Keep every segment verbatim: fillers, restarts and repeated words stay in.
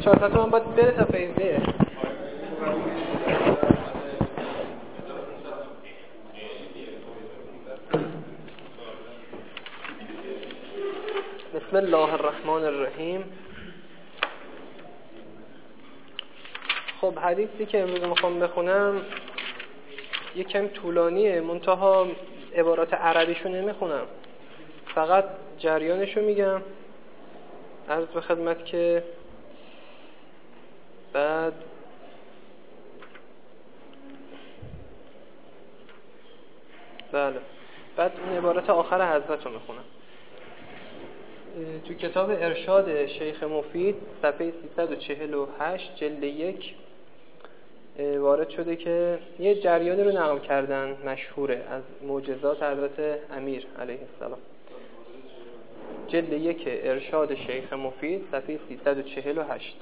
چهارصد تومن باید بره تا فیضه. بسم الله الرحمن الرحیم. خب حدیثی که امروز میخوام بخونم یکم طولانیه، منتها عبارات عربیشو نمیخونم، فقط جریانشو میگم. عرض به خدمت که بعد بله بعد اون عبارت آخر حضرت رو میخونم. تو کتاب ارشاد شیخ مفید صفحه سیصد و چهل و هشت جلد یک وارد شده که یه جریانی رو نقل کردن مشهوره از معجزات حضرت امیر علیه السلام. جلد یک ارشاد شیخ مفید صفحه سیصد و چهل و هشت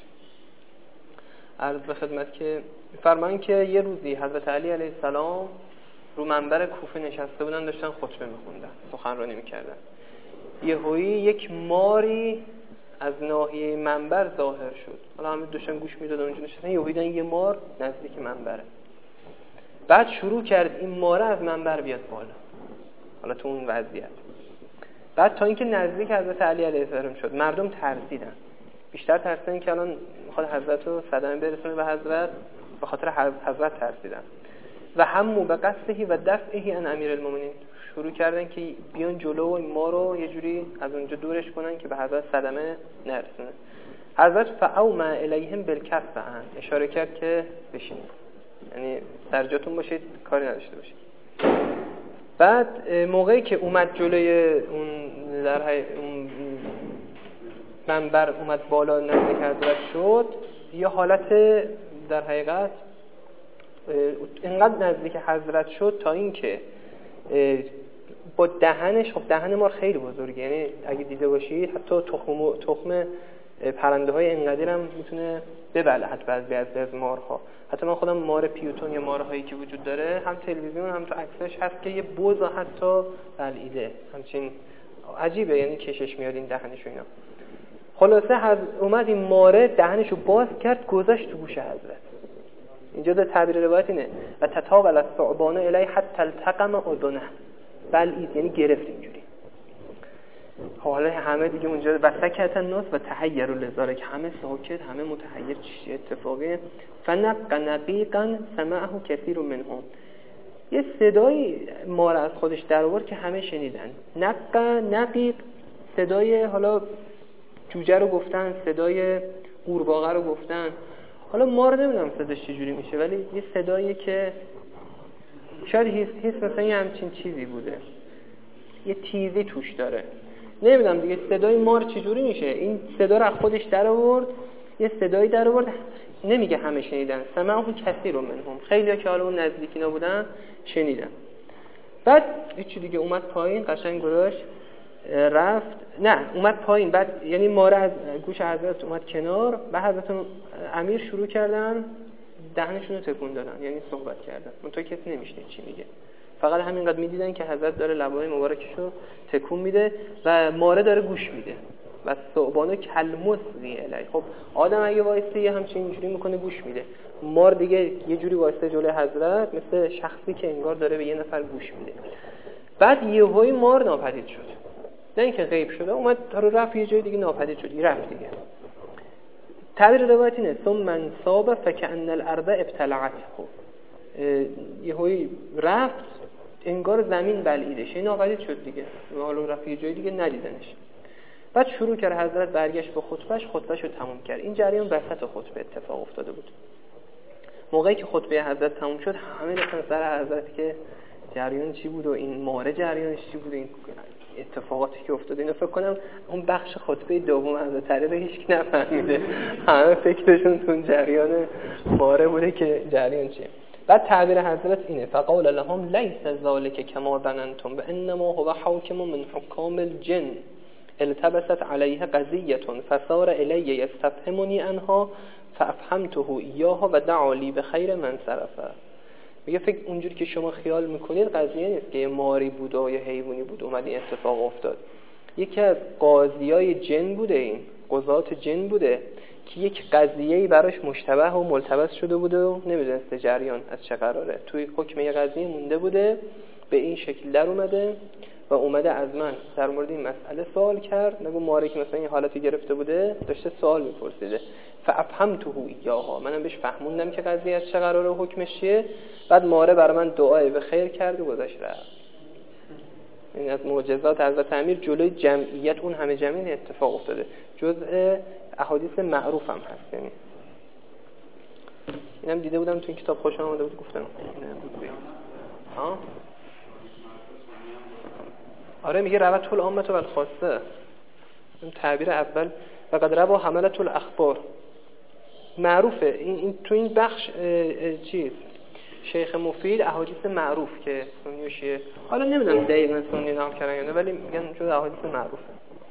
عرض به خدمت که فرمان که یه روزی حضرت علی علیه السلام رو منبر کوفه نشسته بودن، داشتن خطبه میخوندن، سخنرانی میکردن. یهویی یک ماری از ناحیه منبر ظاهر شد. حالا همه داشتن گوش میدادن اونجا نشستن، یهویی دیدن یه مار نزدیک منبره. بعد شروع کرد این ماره از منبر بیاد بالا. حالا تو اون وضعیت بعد تا اینکه نزدیک حضرت علی علیه السلام شد، مردم ترسیدن. بیشتر ترسیدن که الان میخواد حضرت رو صدمه برسونه به حضرت، به خاطر حضرت ترسیدن. و همو به قصدهی و دفعهی عن امیر المؤمنین، شروع کردن که بیان جلو و ما رو یه جوری از اونجا دورش کنن که به حضرت صدمه نرسونه. حضرت فاومع الیهم بالکف، اشاره کرد که بشینید، یعنی در جاتون باشید، کاری نداشته باشید. بعد موقعی که اومد جلوی اون در حی... اون منبر اومد بالا نزدیک حضرت شد، یه حالت در حقیقت اینقدر نزدیک حضرت شد تا اینکه با دهنش، خب دهن مار خیلی بزرگه، یعنی اگه دیده باشید حتی تخم تخم پرنده های انقدر هم میتونه ببلعت بعضی از از مارها. حتی من خودم مار پیوتون یا مارهایی که وجود داره هم تلویزیون هم تو عکسش هست که یه بز حتی بلعیده، همچین عجیبه، یعنی کشش میاد این دهنش و اینا. خلاصه از اومد این ماره دهنشو باز کرد، گذاشت تو گوش حضرت. اینجا در تعبیر روایت اینه و تتاول الثعبان الی حتی التقم اذنه، بلعید یعنی گرفت اینجوری. حالا همه دیگه اونجا و سکت الناس و تحیروا لذلک، همه ساکت، همه متحیر، چه اتفاقی. فنق نقیقا سمعه کثیر منهم، یه صدای مار از خودش در آورد که همه شنیدن. نق نقیق صدای، حالا جوجه رو گفتن، صدای قورباغه رو گفتن، حالا مار نمیدونم صداش چجوری میشه، ولی یه صدایی که شاید حس حس مثلا یه همچین چیزی بوده، یه تیزی توش داره، نمیدونم دیگه صدای مار چجوری میشه. این صدا رو خودش در آورد، یه صدایی در آورد، نمیگه همه شنیدن. سمعه کثیر منهم، خیلی‌ها که حالا اون نزدیکی نبودن شنیدن. بعد هیچ دیگه اومد پایین، قشنگ گذاشت رفت، نه اومد پایین، بعد یعنی ماره از گوش حضرت اومد کنار، بعد حضرت امیر شروع کردن دهنشون رو تکون دادن، یعنی صحبت کردن، منتها کسی نمیشنید چی میگه، فقط همینقدر میدیدن که حضرت داره لبای مبارکشو تکون میده و ماره داره گوش میده. و ثعبان کلمصغی الی، خب آدم اگه وایسه همچین اینجوری میکنه گوش میده، مار دیگه یه جوری وایسه جلوی حضرت مثل شخصی که انگار داره به یه نفر گوش میده. بعد یهویی مار ناپدید شد، نه اینکه غیب شده، اومد تا رو رفت یه جای دیگه ناپدید شد، رفت دیگه. تعبیر روایت اینه ثم انصاب فکأن الارض ابتلعته، یهویی رفت انگار زمین بلعیدش، این ناپدید شد دیگه، حالا رفت یه جای دیگه ندیدنش. بعد شروع کرد حضرت برگشت به خطبهش، خطبهشو تموم کرد. این جریان وسط خطبه اتفاق افتاده بود. موقعی که خطبه حضرت تموم شد، همه رفتن سر حضرت که جریان چی بود و این ماره جریانش چی بود، این اتفاقاتی که افتاده. اینو فکر کنم اون بخش خطبه دوم حضرت علی رو هیچ کی نفهمیده، همه فکرشون تو جریان ماره بوده که جریان چیه. بعد تعبیر حضرت اینه فقال لهم لیس ذلک کما ظننتم وانما هو حاکم من حکام الجن التبست علیه قضیه فصار الی یستفهمنی عنها فافهمته ایاها و دعا لی بخیر من صرفه. میگه فکر اونجوری که شما خیال میکنید قضیه نیست که یه ماری بود یا حیوانی بود اومد این اتفاق افتاد. یکی از قاضیای جن بوده، این قضات جن بوده که یک قضیه‌ای براش مشتبه و ملتبس شده بوده و نمیدونسته جریان از چه قراره، توی حکم یه قضیه مونده بوده، به این شکل در اومده و اومده از من در مورد این مسئله سوال کرد. نگو ماره که مثلا این حالتی گرفته بوده داشته سوال میپرسیده، فافهمته ایاها، منم بهش فهموندم که قضیه از چه قراره و حکمش چیه. بعد ماره برای من دعای به خیر کرد و گذاشت رفت. این از معجزات حضرت امیر جلوی جمعیت، اون همه جمعیت اتفاق افتاده، جزء احادیث معروف هم هست. یعنی اینم دیده بودم تو این کتاب، خوشم اومده بود گفتم ها. آره میگه روت العامه و الخاصه، این تعبیر اول فقط روا حملت الاخبار معروفه. این, این تو این بخش چیز شیخ مفید احادیث معروف که سنیوشیه، حالا نمیدونم دقیقاً سنی نام کردن یا نه، ولی میگن جز احادیث معروفه.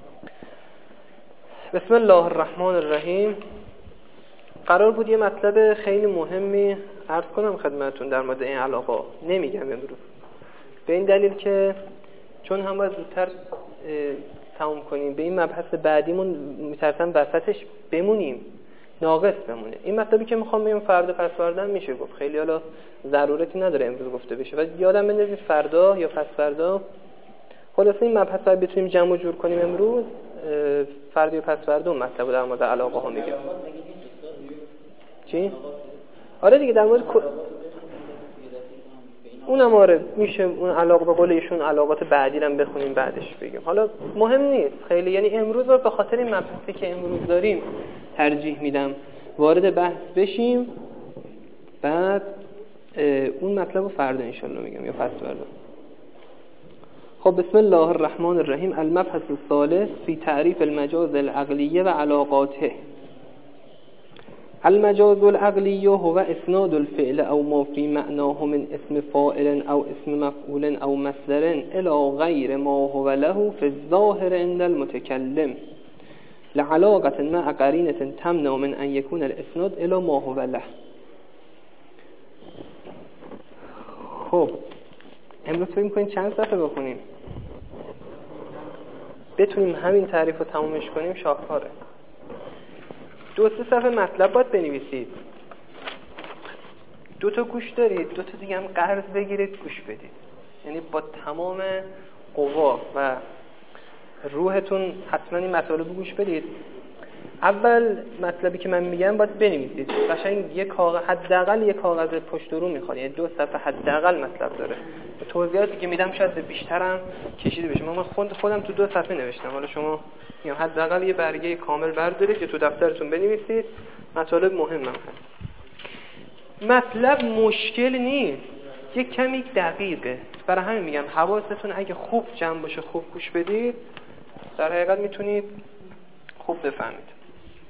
بسم الله الرحمن الرحیم. قرار بود یه مطلب خیلی مهمی عرض کنم خدمتون در مورد این علاقه، نمیگم امروز به این دلیل که چون هم باید زودتر تموم کنیم، به این مبحث بعدیمون میترسم وسطش بمونیم، ناقص بمونه. این مطلبی که میخوام بگم فردا پس فردا میشه گفت، خیلی حالا ضرورتی نداره امروز گفته بشه و یادم بندازید فردا یا پس فردا خلاصه این مبحث رو بتونیم جمع و جور کنیم. امروز فردا یا پس فردا اون مطلب در مورد علاقه ها میگم. چی؟ آره دیگه در مورد اونم آره میشه اون علاقه به قول ایشون علاقات بعدی هم بخونیم بعدش بگیم. حالا مهم نیست خیلی، یعنی امروز رو به خاطر این مبحثی که امروز داریم ترجیح میدم وارد بحث بشیم، بعد اون مطلب رو فردا انشالله میگم یا پس فردا. خب بسم الله الرحمن الرحیم. المبحث الثالث فی تعریف المجاز العقلیه و علاقاته. المجاز العقلی هو اسناد الفعل او ما فی معناه من اسم فاعل او اسم مفعول او مصدر الى غیر ما هو له فی الظاهر عند المتکلم لعلاقة مع قرینة تمنع من ان یکون الاسناد الى ما هو له. خب امروز فکر می‌کنید چند صفحه بخونیم بتونیم همین تعریف رو تمومش کنیم؟ شاهکاره. دو سه صفحه مطلب باید بنویسید، دو تا گوش دارید، دو تا دیگه هم قرض بگیرید گوش بدید، یعنی با تمام قوا و روحتون حتما این مطالب رو گوش بدید. اول مطلبی که من میگم باید بنویسید، قشنگ یک کاغذ حداقل یک کاغذ پشت رو میخواد، یعنی دو صفحه حداقل مطلب داره. توضیحاتی که میدم شاید بیشترم کشیده بشه، من خود خودم تو دو صفحه نوشتم، حالا شما میگم حداقل یه برگه کامل بردارید یا تو دفترتون بنویسید، مطالب مهم هست. مطلب مشکل نیست، یک کمی دقیقه، برای همین میگم حواستون اگه خوب جمع باشه، خوب گوش بدید، در حقیقت میتونید خوب بفهمید.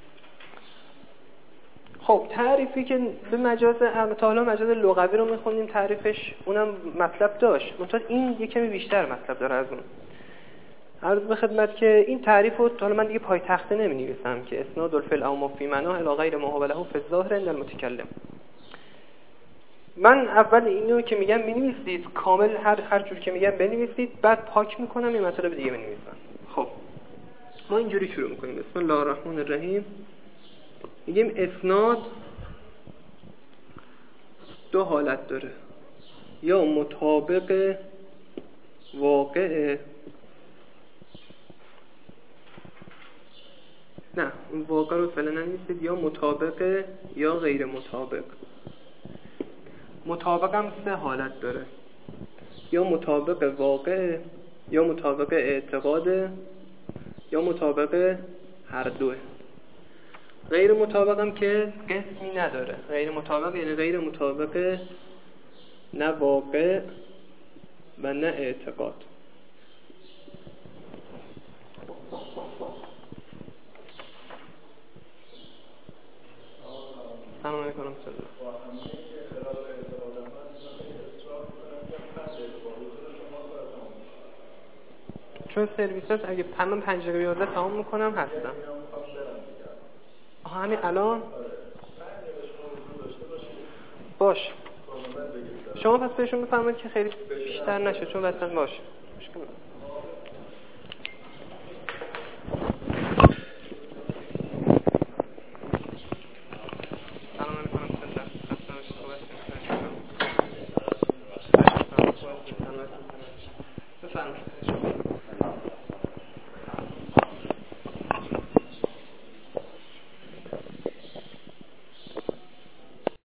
خب تعریفی که به مجاز تا حالا مجاز لغوی رو میخوندیم، تعریفش اونم مطلب داشت، منتها این یه کمی بیشتر مطلب داره از اون. عرض به خدمت که این تعریف رو حالا من دیگه پای تخته نمی‌نویسم که اسناد الفعل او ما فی معناه الی غیر ما هو له فی الظاهر عند المتکلم. من اول اینو که میگم بنویسید کامل، هر هر جور که میگم بنویسید، بعد پاک میکنم یه مطلب دیگه بنویسم. خب ما اینجوری شروع میکنیم. بسم الله الرحمن الرحیم. میگیم اسناد دو حالت داره، یا مطابق واقع، نه اون واقع رو فعلا ننویسید، یا مطابق یا غیر مطابق. مطابق هم سه حالت داره، یا مطابق واقع، یا مطابق اعتقاد، یا مطابق هر دوه. غیر مطابق هم که قسمی نداره. غیر مطابق یعنی غیر مطابق نه واقع و نه اعتقاد. سلام علیکم. چون سرویسات اگه من پنج دقیقه یازده تمام میکنم هستم. آها همین الان باش. شما پس بهشون بفرمایید که خیلی بیشتر نشه، چون واسه باش مشکل